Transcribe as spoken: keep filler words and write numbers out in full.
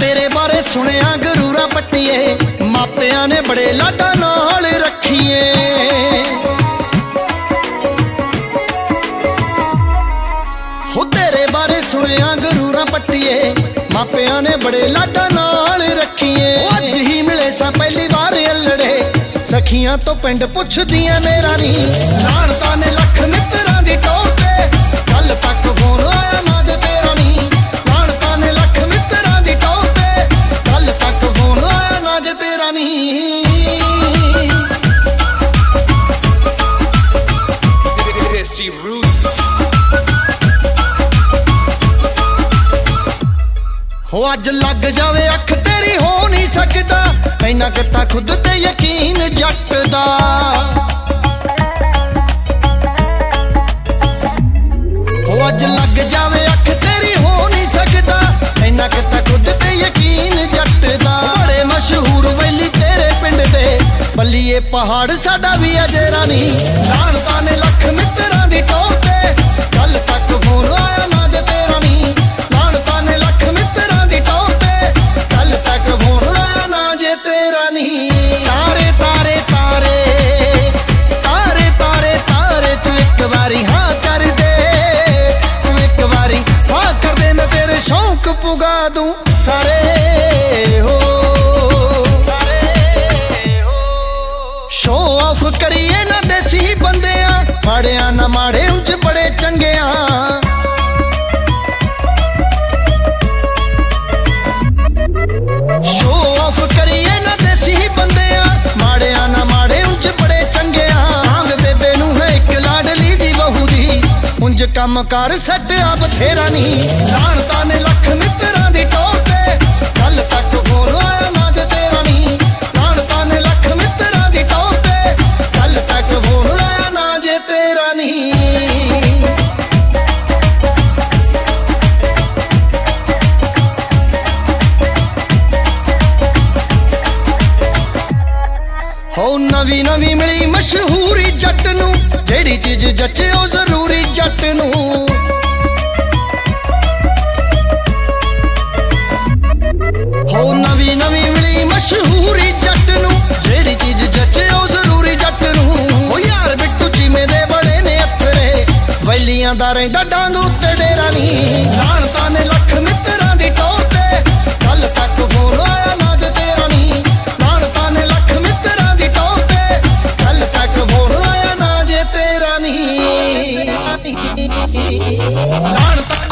तेरे बारे सुनिया गरूरा पट्टिए, मापिया ने बड़े लाडा नाल रखिए। हो तेरे बारे सुनिया गरूरा पट्टिए, मापिया ने बड़े लाडा नाल रखिए। अज ही मिले सा पहली बार अल्लड़े, सखियां तो पिंड पुछदियां मेरा नी। लाणता ने लख मित्रा दी टोटे, कल तक फोन आया ना जे तेरा नी। लाणता ने लख मित्रा दी टोटे, कल तक फोन आया ना जे तेरा नी। हो अज लग जावे अख तेरी हो नहीं सकदा, इना किता खुद ते यकीन जट दा। हो अज लग जावे अख तेरी हो नहीं सकदा, इना किता खुद ते यकीन जट दा। बड़े मशहूर वैली तेरे पिंड दे, बल्लिए पहाड़ साडा भी अजे रानी। लाणता ने लख मित्रा दी टोटे, कल तक फोन आया ना जे तेरा नी। लाणता ने लख मित्रा दी टोटे, कल तक फोन आया ना जे तेरा नी। तारे तारे तारे तारे तारे तारे, तू एक बारी हाँ कर दे, तू एक बारी हाँ कर दे, मैं तेरे शौक पुगा दूं सारे। हो शो ऑफ करिए ना देसी बंदियां, माड़िया ना माड़े उंच बड़े चंगिया। शो ऑफ करिए ना देसी बंदियां, माड़िया ना माड़े उंच बड़े चंगिया। आंग बेबे नू है एक लाडली जी बहू दी, उंज कम कर सट आ बथेरा नी। लाणता ने लख मित्रा दी टोटे, कल तक फोन आया ना जे तेरा नी। लाणता ने लख मित्रा दी टोटे, कल तक फोन आया ना जे तेरा नी। हो नवी नवी मिली मशहूरी जट नू, जेड़ी चीज जचे ओ जरूरी जट नू। हो नवी नवी मिली मशहूरी जट नू, जेड़ी चीज जचे ओ जरूरी जट नू। ओ यार बिट्टू चीमे दे बड़े ने अथरे, वैलियां दा रहिंदा डांग उत्ते डेरा नी। लाणता ने लख मित्रा दी टोटे, कल तक फोन आया ना जे तेरा नी। लाणता ने लख मित्रा दी टोटे, कल तक फोन आया ना जे तेरा नी। लाणता